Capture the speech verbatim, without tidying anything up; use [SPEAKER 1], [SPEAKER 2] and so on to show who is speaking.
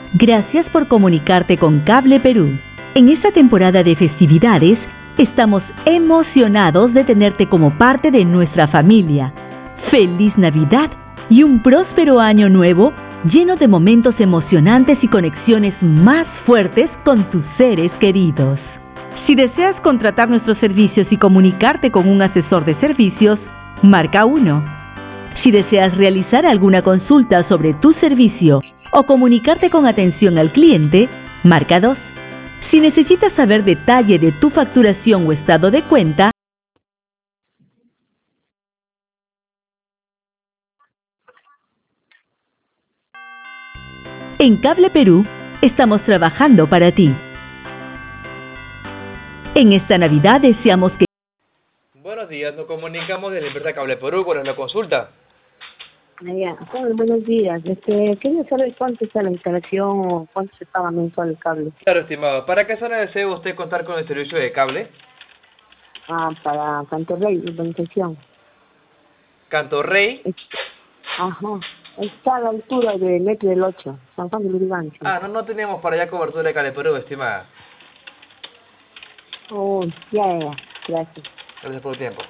[SPEAKER 1] Gracias por comunicarte con Cable Perú. En esta temporada de festividades, estamos emocionados de tenerte como parte de nuestra familia. ¡Feliz Navidad y un próspero año nuevo lleno de momentos emocionantes y conexiones más fuertes con tus seres queridos! Si deseas contratar nuestros servicios y comunicarte con un asesor de servicios, marca uno. Si deseas realizar alguna consulta sobre tu servicio o comunicarte con atención al cliente, marca dos. Si necesitas saber detalle de tu facturación o estado de cuenta, en Cable Perú estamos trabajando para ti. En esta Navidad deseamos que...
[SPEAKER 2] Buenos días, nos comunicamos de la empresa Cable Perú con una consulta.
[SPEAKER 3] Ya, hola, buenos días. Este, quería saber cuánto está la instalación o cuánto se paga mensual el cable.
[SPEAKER 2] Claro, estimado. ¿Para qué zona desea usted contar con el servicio de cable?
[SPEAKER 3] Ah, para Cantorrey, urbanización.
[SPEAKER 2] Cantorrey.
[SPEAKER 3] Ajá. Está a la altura del metro del ocho, San Juan de Lurigancho.
[SPEAKER 2] Ah, no, no tenemos para allá cobertura de Cable Perú, estimada.
[SPEAKER 3] Oh, ya, ya, gracias.
[SPEAKER 2] Gracias por el tiempo.